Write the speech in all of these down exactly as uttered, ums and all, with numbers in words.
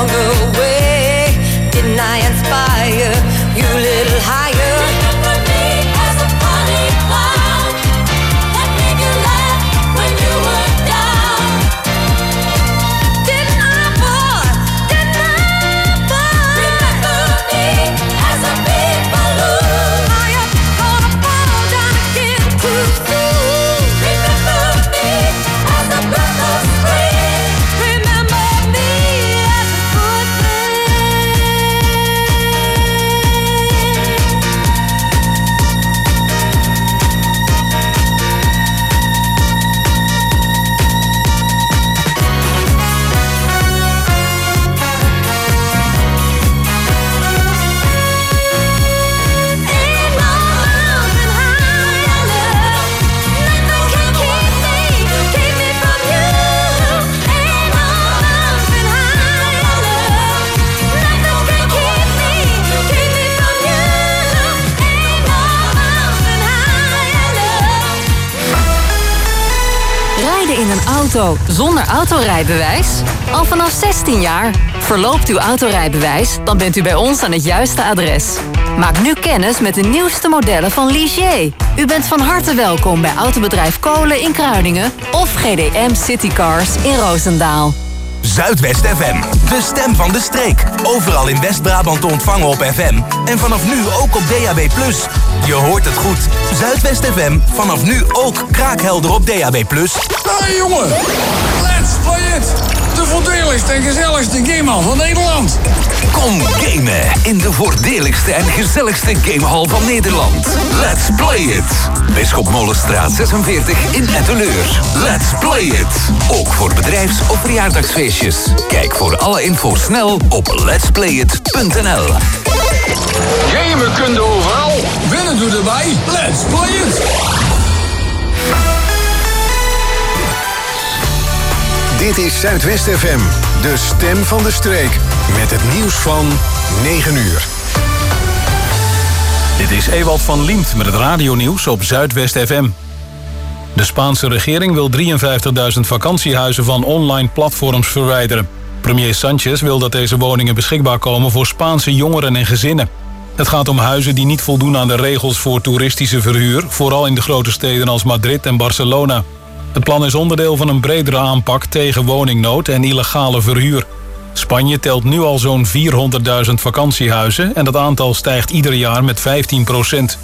longer way. Didn't I inspire you a little higher? Remember me as a funny clown that made you laugh when you were down. Didn't I, boy? Didn't I, boy? Remember me as a big balloon. Are you gonna fall down again too soon? Remember me as a breath of spring. Remember me as a good in een auto zonder autorijbewijs? Al vanaf zestien jaar. Verloopt uw autorijbewijs, dan bent u bij ons aan het juiste adres. Maak nu kennis met de nieuwste modellen van Ligier. U bent van harte welkom bij Autobedrijf Kolen in Kruiningen of G D M Citycars in Roosendaal. Zuidwest F M, de stem van de streek. Overal in West-Brabant te ontvangen op F M. En vanaf nu ook op D A B plus. Je hoort het goed. Zuidwest F M, vanaf nu ook kraakhelder op D A B plus. Hey jongen, let's play it! De voordeligste en gezelligste gamehal van Nederland. Kom gamen in de voordeligste en gezelligste gamehal van Nederland. Let's play it! Bisschop Molenstraat zesenveertig in Etteleur. Let's play it! Ook voor bedrijfs- of verjaardagsfeestjes. Kijk voor alle info snel op letsplayit punt n l. Gamen kun je overal, winnen doe erbij. Let's play it! Dit is Zuidwest F M, de stem van de streek. Met het nieuws van negen uur. Dit is Ewald van Liemt met het radionieuws op Zuidwest F M. De Spaanse regering wil drieënvijftigduizend vakantiehuizen van online platforms verwijderen. Premier Sanchez wil dat deze woningen beschikbaar komen voor Spaanse jongeren en gezinnen. Het gaat om huizen die niet voldoen aan de regels voor toeristische verhuur, vooral in de grote steden als Madrid en Barcelona. Het plan is onderdeel van een bredere aanpak tegen woningnood en illegale verhuur. Spanje telt nu al zo'n vierhonderdduizend vakantiehuizen en dat aantal stijgt ieder jaar met vijftien procent.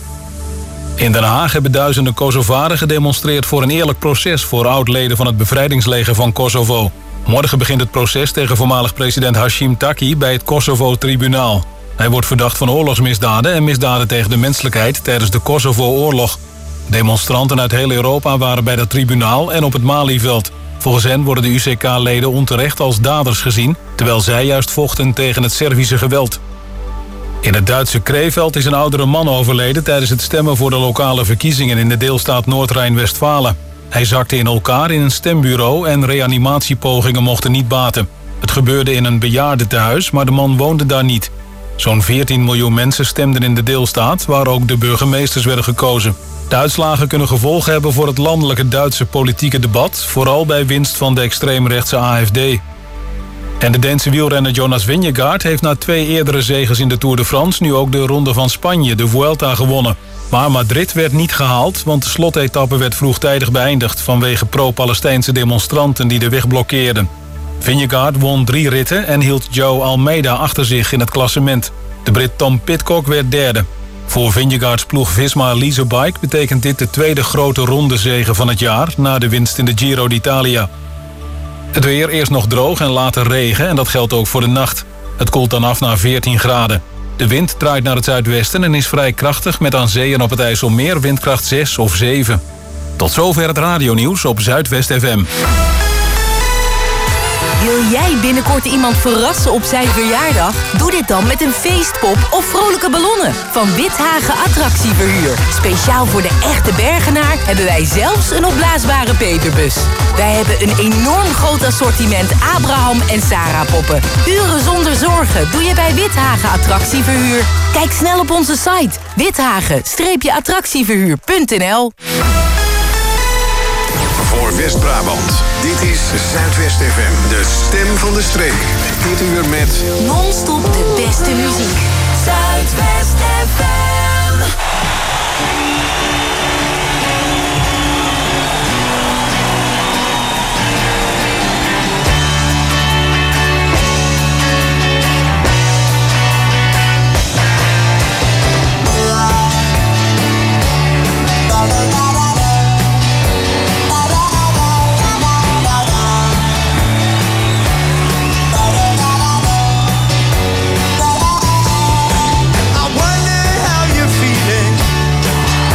In Den Haag hebben duizenden Kosovaren gedemonstreerd voor een eerlijk proces voor oud-leden van het bevrijdingsleger van Kosovo. Morgen begint het proces tegen voormalig president Hashim Thaçi bij het Kosovo-tribunaal. Hij wordt verdacht van oorlogsmisdaden en misdaden tegen de menselijkheid tijdens de Kosovo-oorlog. Demonstranten uit heel Europa waren bij dat tribunaal en op het Malieveld. Volgens hen worden de U C K-leden onterecht als daders gezien, terwijl zij juist vochten tegen het Servische geweld. In het Duitse Krefeld is een oudere man overleden tijdens het stemmen voor de lokale verkiezingen in de deelstaat Noord-Rijn-Westfalen. Hij zakte in elkaar in een stembureau en reanimatiepogingen mochten niet baten. Het gebeurde in een bejaardentehuis, maar de man woonde daar niet. Zo'n veertien miljoen mensen stemden in de deelstaat, waar ook de burgemeesters werden gekozen. De uitslagen kunnen gevolgen hebben voor het landelijke Duitse politieke debat, vooral bij winst van de extreemrechtse A F D. En de Deense wielrenner Jonas Vingegaard heeft na twee eerdere zeges in de Tour de France nu ook de Ronde van Spanje, de Vuelta, gewonnen. Maar Madrid werd niet gehaald, want de slotetappe werd vroegtijdig beëindigd vanwege pro-Palestijnse demonstranten die de weg blokkeerden. Vingegaard won drie ritten en hield Joe Almeida achter zich in het klassement. De Brit Tom Pidcock werd derde. Voor Vingegaards ploeg Visma Leasebike betekent dit de tweede grote rondezege van het jaar na de winst in de Giro d'Italia. Het weer eerst nog droog en later regen en dat geldt ook voor de nacht. Het koelt dan af naar veertien graden. De wind draait naar het zuidwesten en is vrij krachtig met aan zee en op het IJsselmeer windkracht zes of zeven. Tot zover het radionieuws op Zuidwest F M. Wil jij binnenkort iemand verrassen op zijn verjaardag? Doe dit dan met een feestpop of vrolijke ballonnen van Withagen Attractieverhuur. Speciaal voor de echte Bergenaar hebben wij zelfs een opblaasbare Peterbus. Wij hebben een enorm groot assortiment Abraham en Sarah poppen. Uren zonder zorgen doe je bij Withagen Attractieverhuur. Kijk snel op onze site withagen attractieverhuur punt n l. Voor voor West-Brabant. Dit is Zuidwest F M, de stem van de streek. Dit uur met Non-stop de beste muziek. Zuidwest F M. I wonder how you're feeling.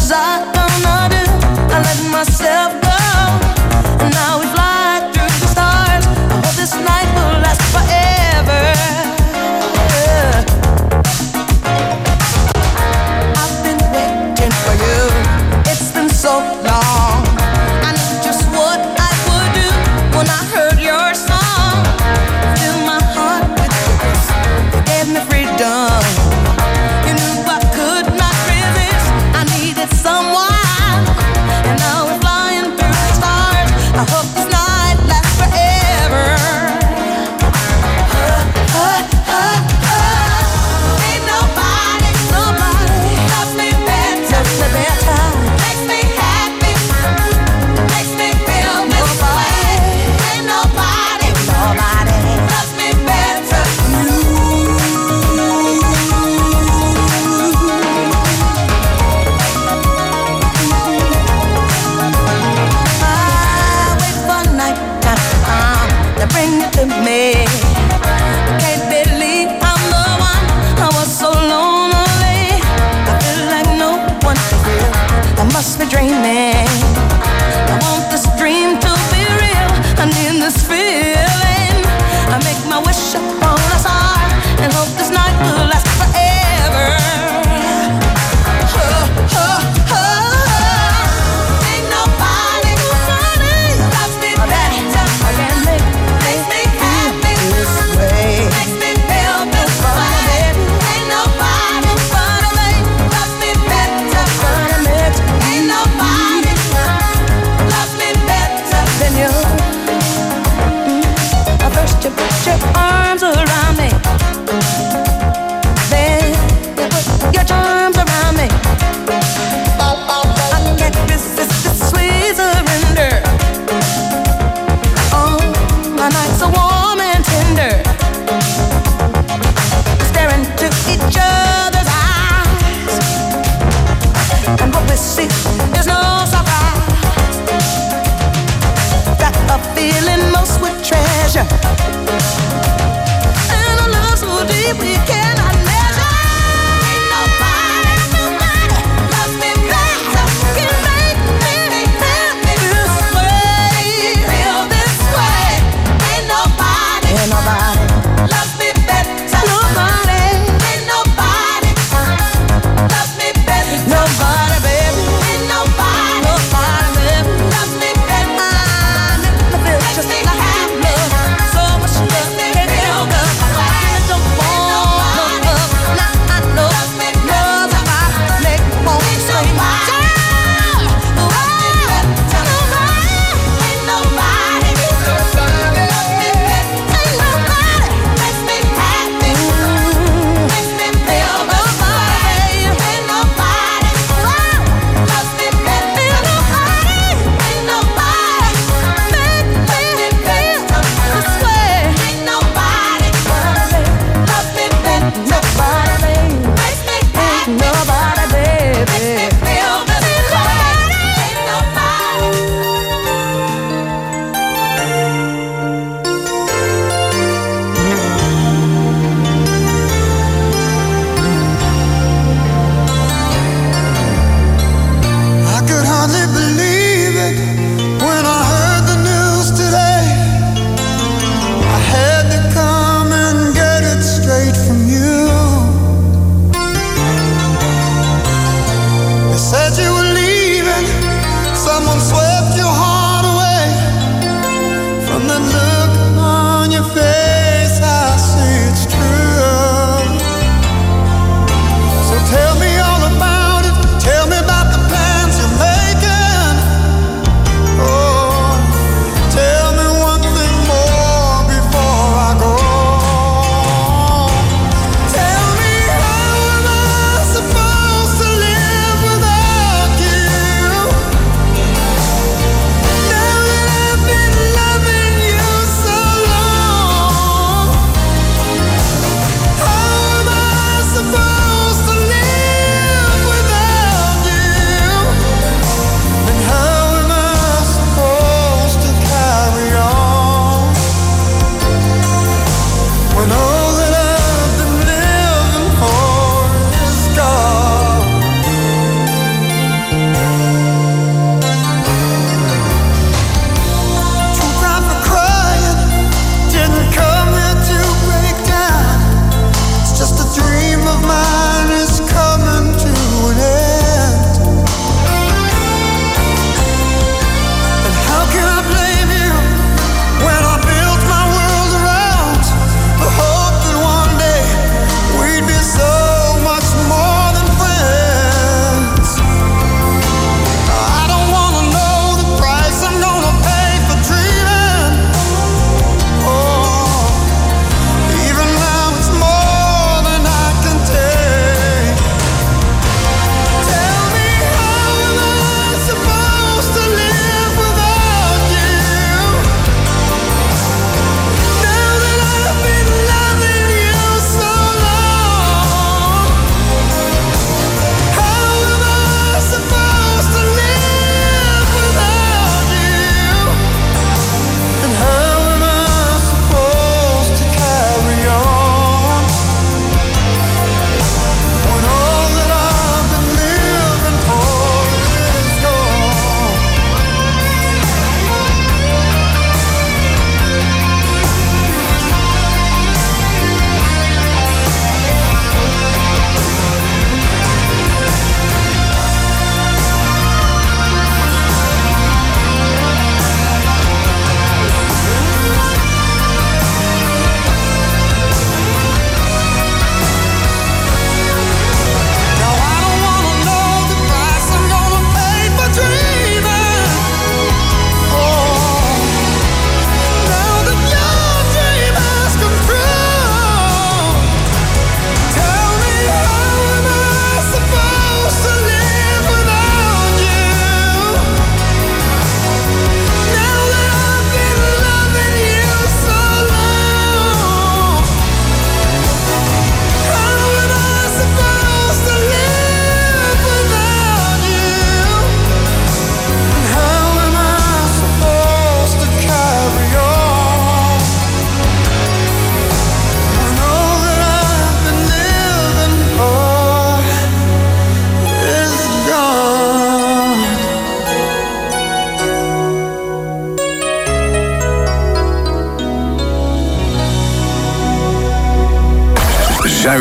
was I gonna do? I let myself go, and now we fly through the stars. I hope this night will last forever. I've been waiting for you. It's been so long. I knew just what I would do when I heard your song. Fill my heart with your kiss. You gave me freedom. You knew I could not resist. I needed someone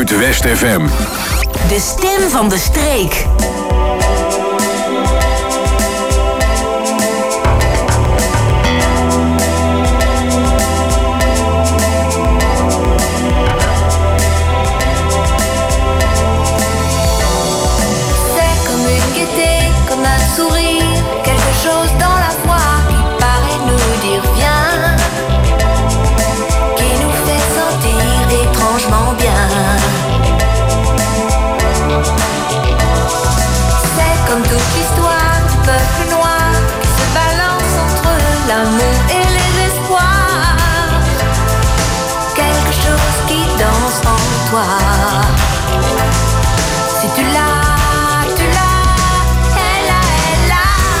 Zuidwest F M. De stem van de streek. Sourire, quelque chose dans la voix qui paraît nous dire viens, qui nous fait sentir étrangement bien. C'est comme toute l'histoire du peuple noir qui se balance entre l'amour et les espoirs. Quelque chose qui danse en toi. Si tu l'as, tu l'as.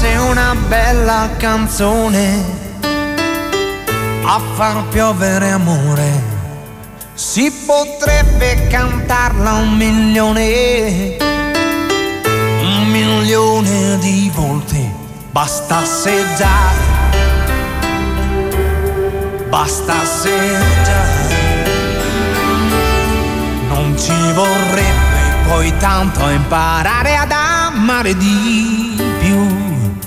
bastasse una bella canzone a far piovere amore, si potrebbe cantarla un milione, un milione di volte, bastasse già, bastasse già, non ci vorrebbe poi tanto imparare ad amare di più.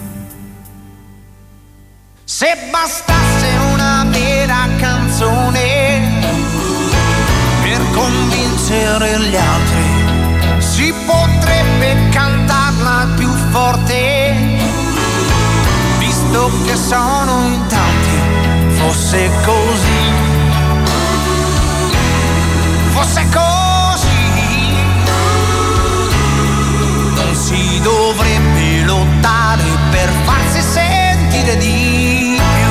Se bastasse una vera canzone per convincere gli altri, si potrebbe cantarla più forte, visto che sono in tanti. Fosse così, fosse così, non si dovrebbe lottare per farsi sentire di più.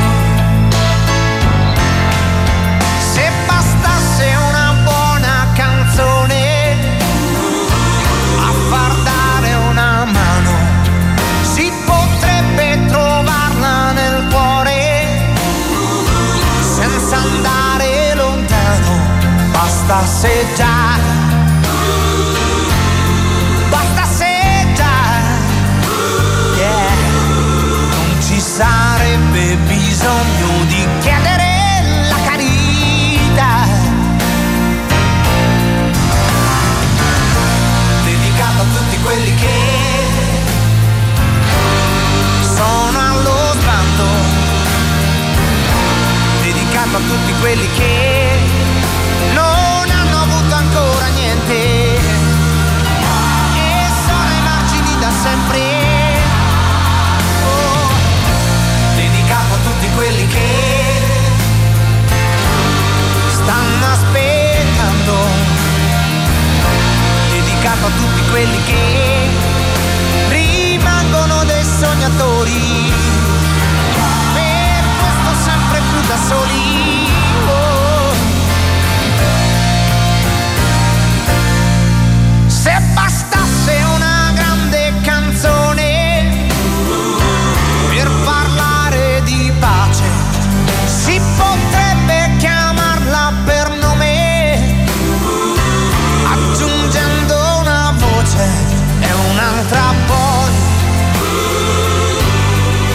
Se bastasse una buona canzone a far dare una mano, si potrebbe trovarla nel cuore senza andare lontano. Bastasse già, bastasse già, yeah. Non ci sarebbe bisogno di chiedere la carità, dedicato a tutti quelli che sono allo sbando, dedicato a tutti quelli che non hanno avuto ancora niente e sono ai margini da sempre. Oh, dedicato a tutti quelli che stanno aspettando, dedicato a tutti quelli che rimangono dei sognatori, per questo sempre più da soli. Se bastasse una grande canzone per parlare di pace, si potrebbe chiamarla per nome, aggiungendo una voce e un'altra poi,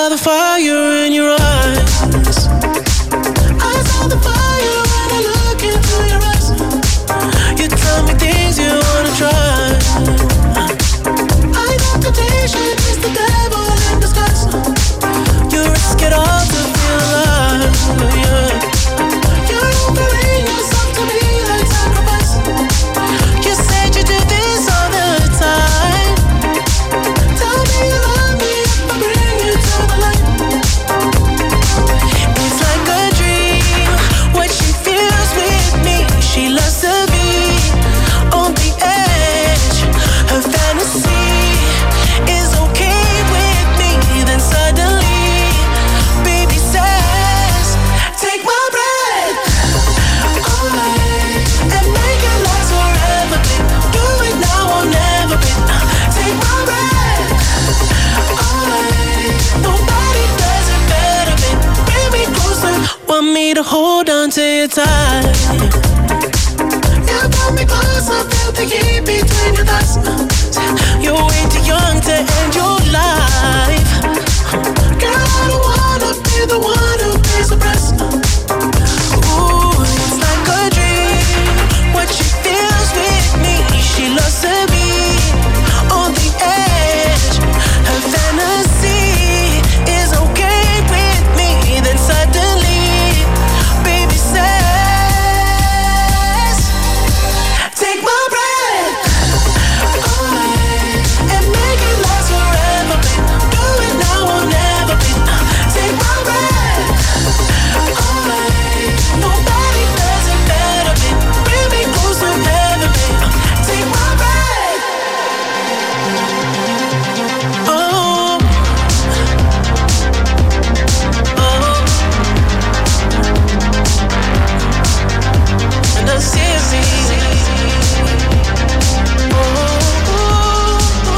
saw the fire in your eyes. I saw the fire when I look into your eyes. You tell me things you wanna try. I know temptation is the devil in disguise. You risk it all to feel alive, yeah. You're offering yourself to me like sacrifice. You said you do this all the time. Tell me you love me if I bring you to the light. It's like a dream, what she feels with me. She loves to be on the edge. Her fantasy is okay with me. Then suddenly, baby says, take my breath away and make it last forever, babe. Do it now or never, babe. Take my breath away. Nobody does it better, babe. Bring me closer, want me to hold on to you tight. You brought me closer, felt the heat between your thighs. You're way too young to end your life. Girl, I don't wanna be the one who pays the price. Ooh, it's like a dream, what she feels with me. She loves to be on the edge. Her fantasy is okay with me. Then suddenly, baby says, take my breath away and make it last forever, babe. Do it now or never, babe. Take my breath away. Nobody does it better, babe. Bring me closer, never, babe. Take my breath. Oh, oh, and I see it. Oh, oh, oh,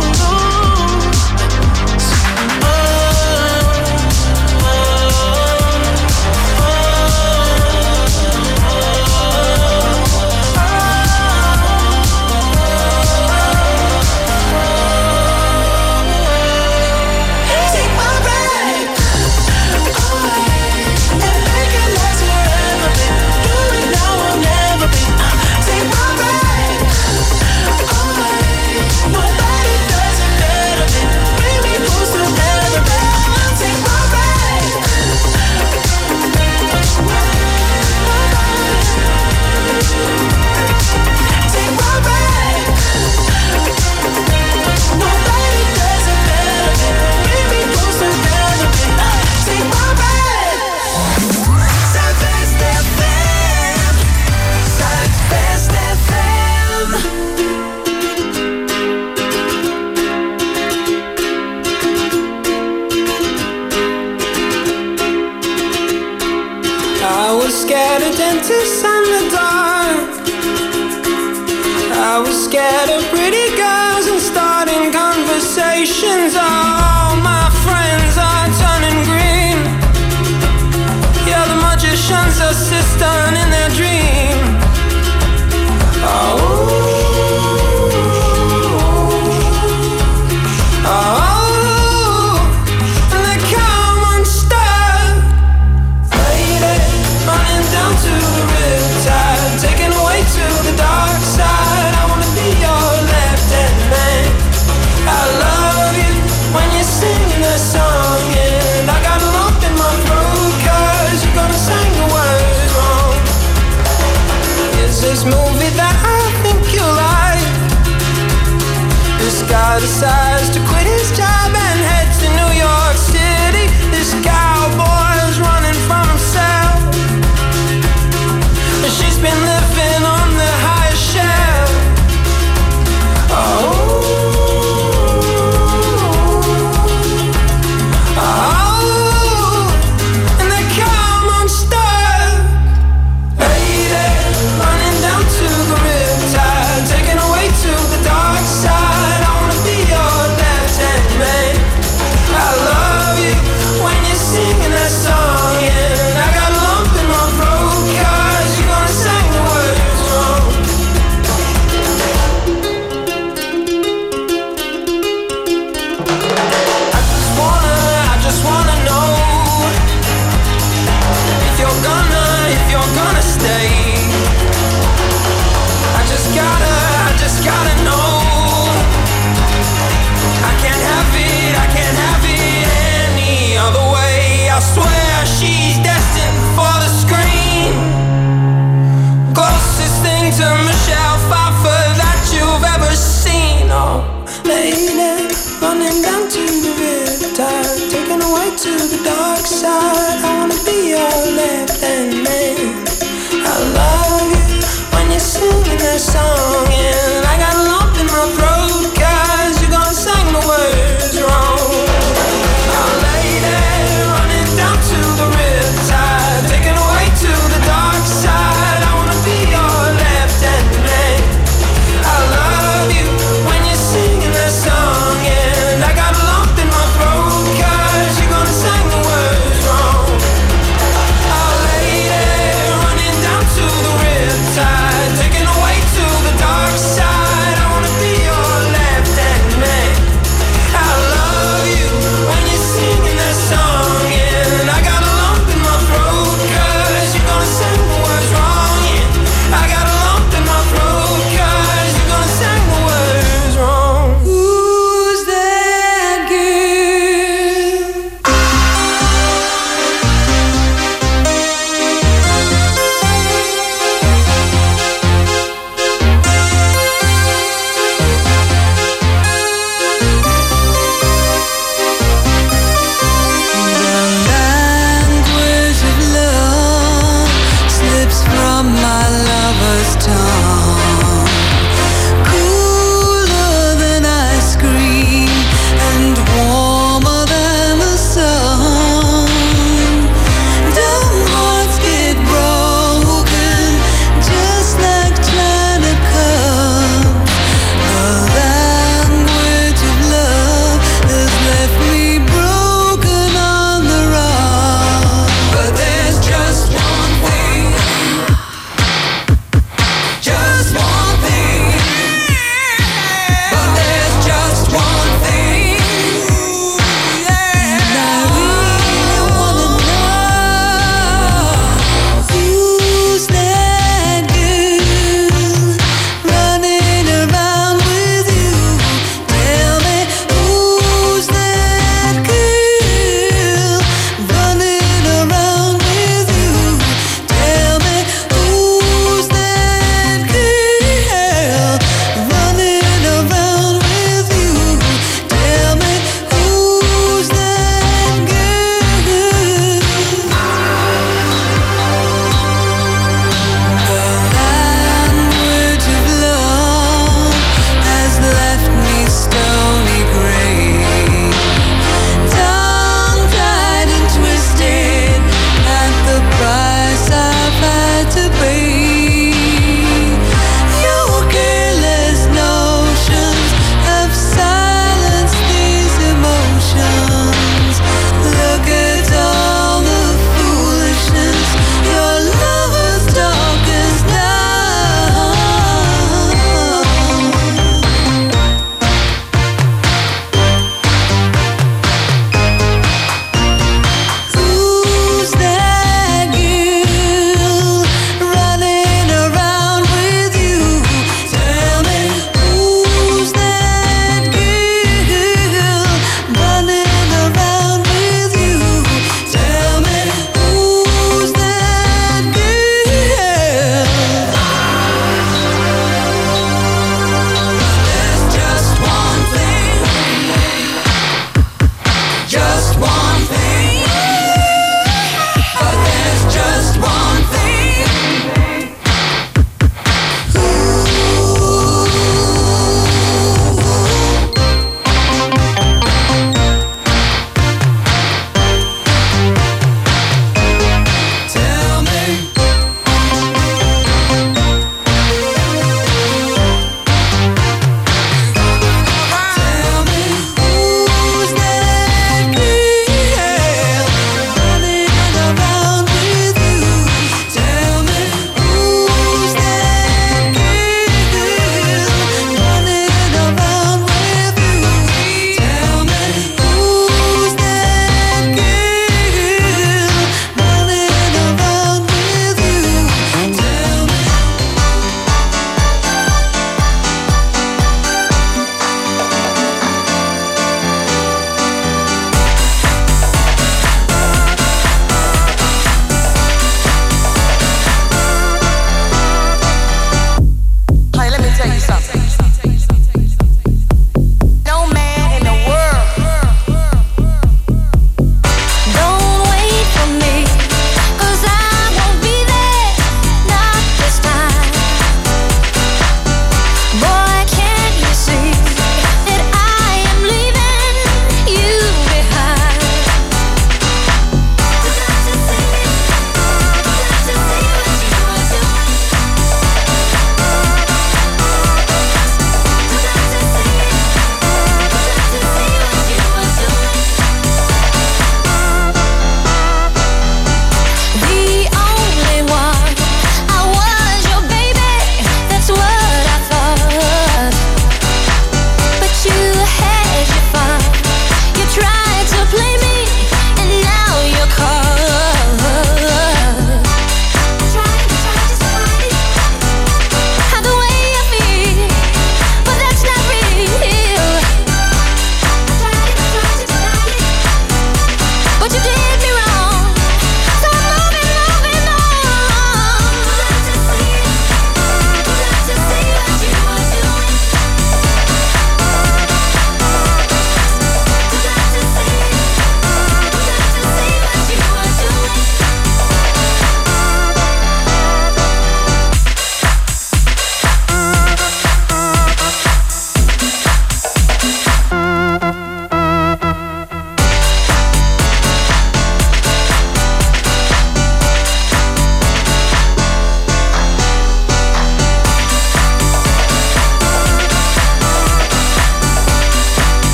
take my breath away and make it last forever, babe. Do it now or never, babe. Take my breath away. Nobody does it better, babe. Bring me closer, never, babe. Take my breath Take my breath. Nobody does it better, babe. Bring me closer, never, babe. Take my breath. Zuidwest F M. Zuidwest F M. I was scared of dentists and the dark. I was scared of pretty girls and starting conversations. All my friends are turning green. Yeah, the magician's assistant in their dream. Oh, oh, and they come unstuck. Lady, running down to the riptide, taken away to the dark side. I wanna be your left-hand man. I love you when you're singing the song, and I got a lump in my throat 'cause you're gonna sing the words wrong. Is this movie that I think you like? This guy decides to quit his job and head to New York City. This cowboy's running from himself. She's been living on the highest shelf. Oh, oh, and they come unstuck. Lady, running down to the riptide, taken away to the dark side. I wanna be your left-hand man. swear she's destined for the screen. Closest thing to Michelle Pfeiffer that you've ever seen. Oh, lady, running down to the riptide, taken away to the dark side. I wanna be your left-hand man. I love you when you're singing that song, and I got a lump in my throat 'cause you're gonna sing the words wrong. Oh, lady, running down to the riptide, taken away to the dark side. I wanna be your left-hand man. I love you when you're singing that song, and I got a lump in my throat 'cause you're gonna sing the words wrong.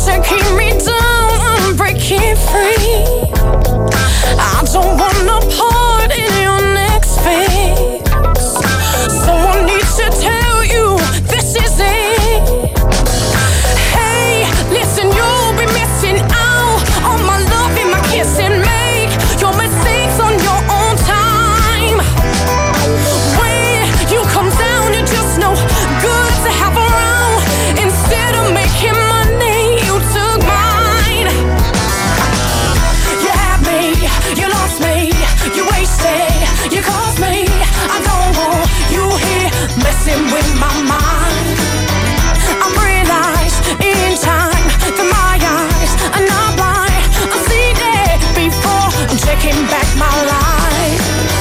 to keep me down, I'm breaking free. I don't want no part in your next phase. Someone needs to tell you this is it. Hey, listen, you'll be missing out on my love and my kiss and make your mistakes on your own time. When you come down, you're just no good to have around. Instead of making money, you took mine. You had me, you lost me, you wasted, you caused me. I don't want you here messing with my mind. I realized in time that my eyes are not blind. I've seen it before, I'm taking back my life.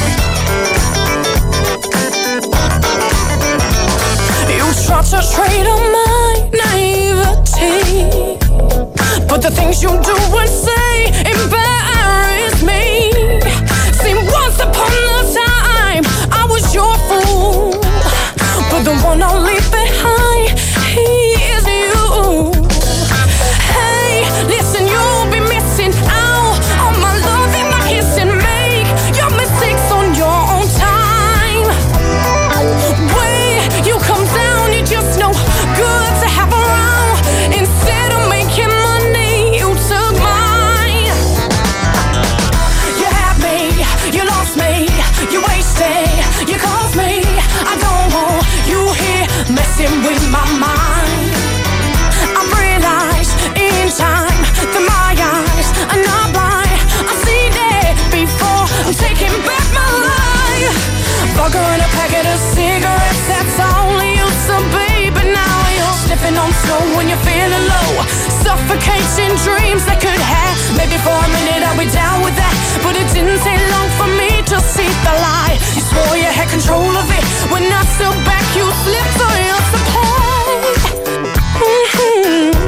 You tried to trade on my naivety, but the things you do and say embarrass me. See, once upon a time I was your fool, but the one I'll leave behind, he is you. Hey, listen, you'll be missing out on my love and my kiss and make your mistakes on your own time. When you come down, you're just no good to have around. Instead of making money, you took mine. You had me, you lost me, you wasted, you caused me. I don't want you here messing with my mind. I realized in time that my eyes are not blind. I've seen it before, I'm taking back my life. Vodka and a packet of cigarettes, that's all I used to be. But now you're sniffing on snow when you're feeling low, suffocating dreams that could have. Maybe for a minute I'll be down with that, but it didn't take long for me to see the lie. You swore you had control of it. When I stood back, you slipped on your supply. Mm-hmm.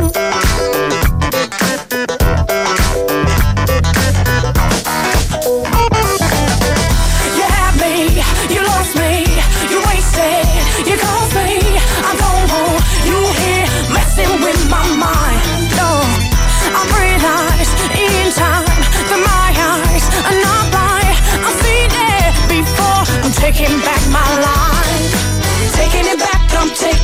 You had me, you lost me, you wasted, you caused me. I don't want you here messing with my mind. No, I realized in time that my eyes are not blind. I've seen it before, I'm taking back my life. Taking it back, I'm taking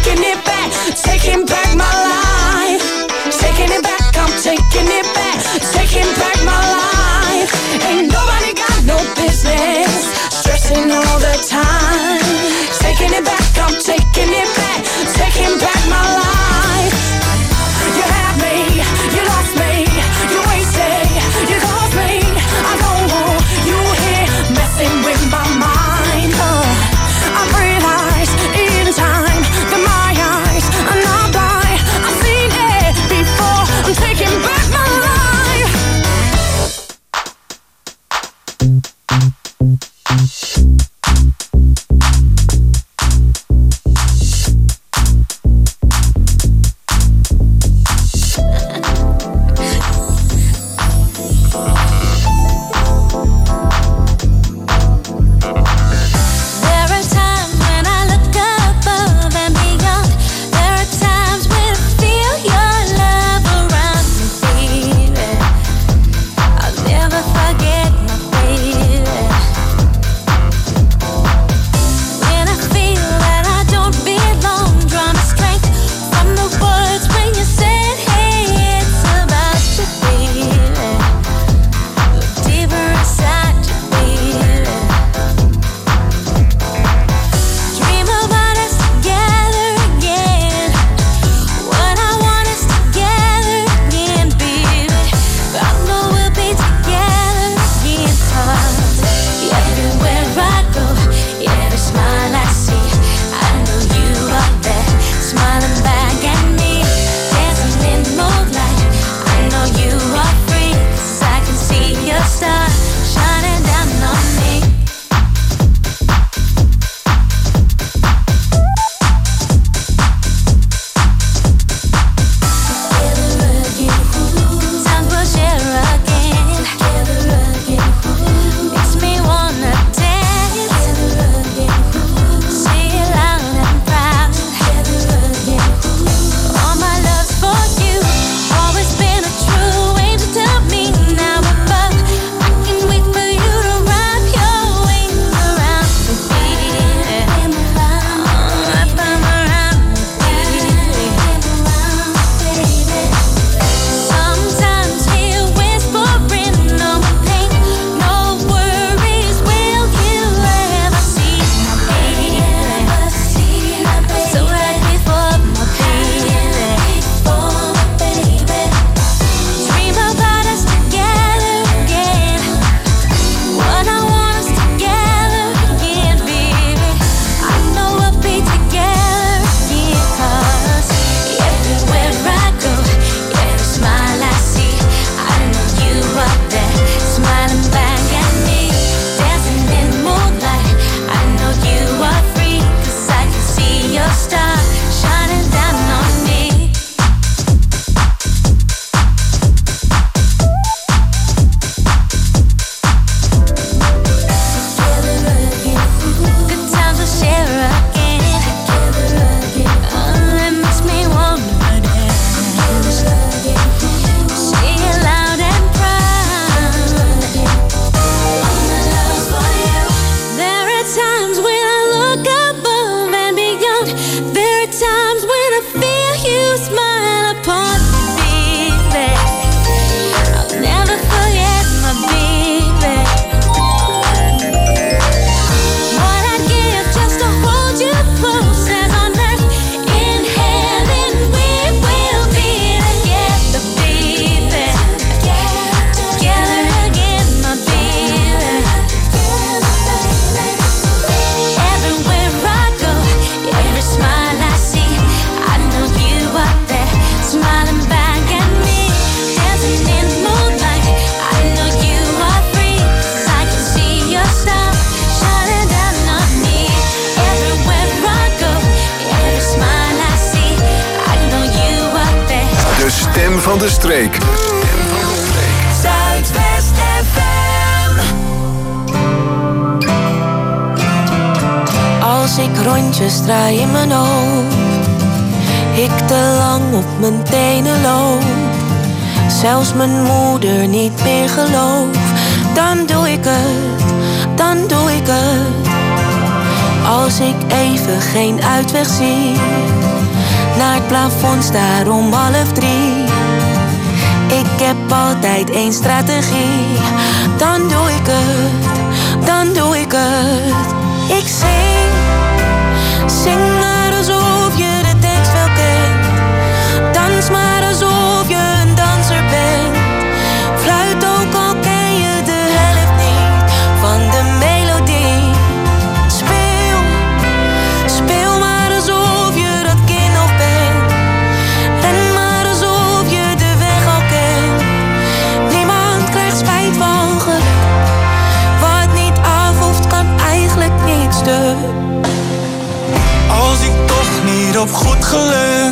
stem van de streek. De stem van de streek. Zuidwest F M. Als ik rondjes draai in mijn hoofd, ik te lang op mijn tenen loop, zelfs mijn moeder niet meer geloof, dan doe ik het, dan doe ik het. Als ik even geen uitweg zie, naar het plafond staar om half drie, ik heb altijd één strategie, dan doe ik het, dan doe ik het. Ik zing, zing maar alsof je de tekst wel kent, dans maar alsof je een danser bent, fluit ook al ken je de helft niet van de melodie. Speel, speel maar alsof je dat kind nog bent, ren maar alsof je de weg al kent. Niemand krijgt spijt van geluk, wat niet af hoeft kan eigenlijk niet stuk. Als ik toch niet op goed geluk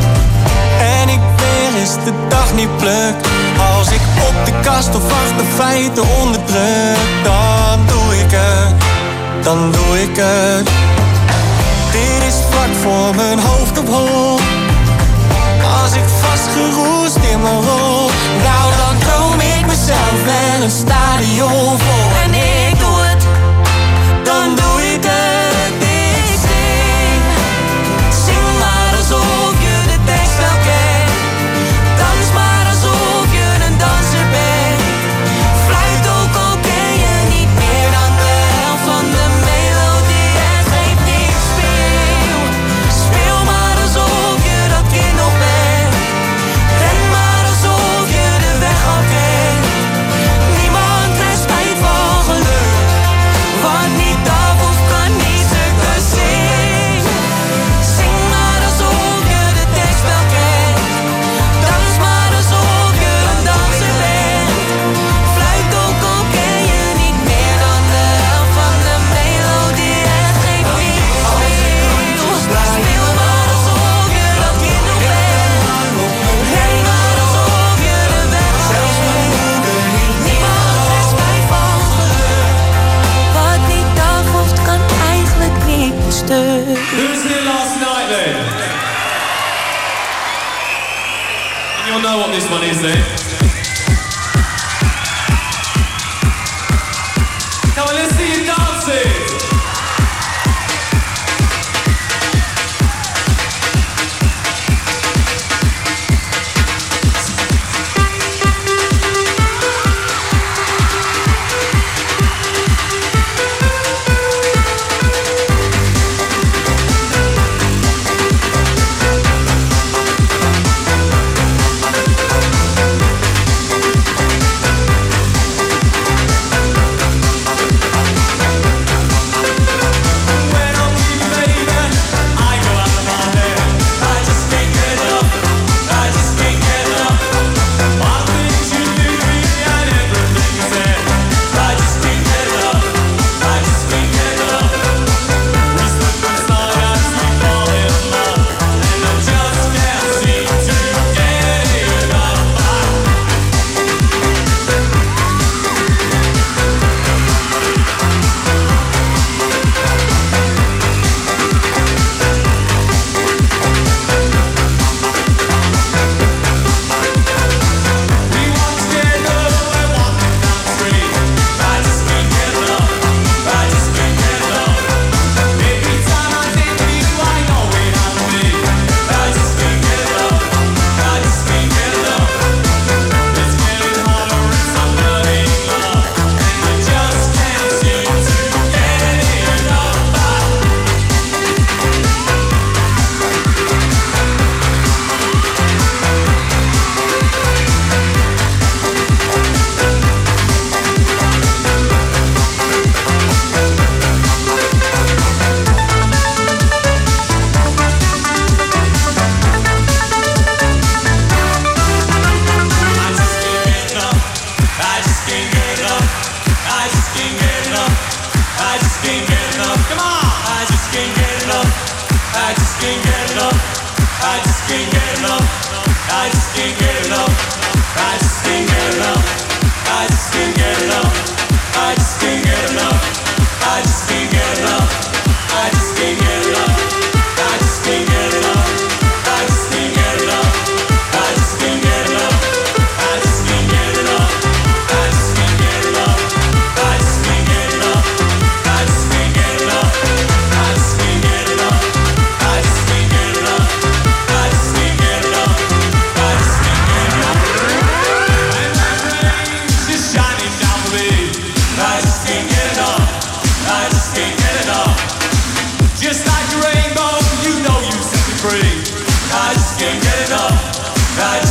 en ik weer eens de dag niet pluk, als ik op de kast of achter feiten onderdruk, dan doe ik het, dan doe ik het. Dit is vlak voor mijn hoofd op hol, als ik vastgeroest in mijn rol, nou dan droom ik mezelf wel een stadion vol. En ik doe het, dan doe ik het. Ik zing, zing maar alsof je de tekst wel kent, dans maar alsof je een danser bent, fluit ook al ken je niet meer dan de helft van de melodie. Het geeft niks, speel, speel maar alsof je dat kind nog bent, ren maar alsof je de weg al kent. Niemand krijgt spijt van geluk, wat niet af hoeft kan niet stukken. Zing, zing maar alsof je de tekst wel kent, dans maar alsof je een danser bent, fluit ook al ken je niet meer dan de helft van de melodie. Het geeft niks, speel, speel maar alsof je dat kind nog bent, ren maar alsof je de weg al kent. Niemand krijgt spijt van geluk, wat niet af hoeft kan eigenlijk niet stuk. Who's here last night then? You'll know what this one is then. Come on, let's see you dancing. I just can't get enough. I just can't get enough. I just can't get enough. I just can't get enough. I just can't get enough. I just can't get enough. I just can't get enough. I just can't get enough. I just can't get enough. I just can't get enough. I just can't get enough. I just can't get enough. I just can't get enough. I just can't get enough. I just can't get enough. I just can't get enough. I just can't get enough. I just can't get enough. And my rain's just shining down for me. I just can't get enough. I just can't get enough. Just like a rainbow, you know you set me free. I just can't get enough. I